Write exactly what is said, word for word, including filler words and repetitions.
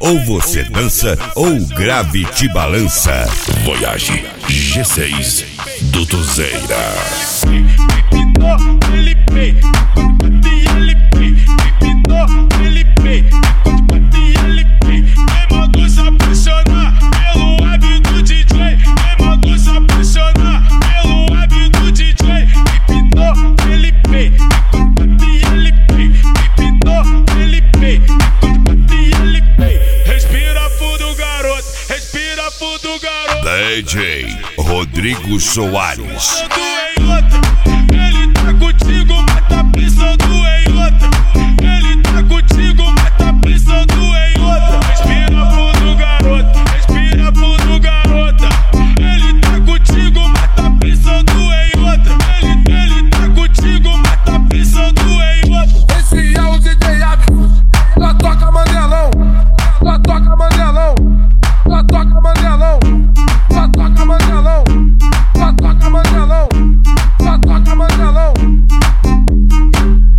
ou você dança ou o grave te balança. Voyage G seis do Tuzeira. D J Rodrigo Soares.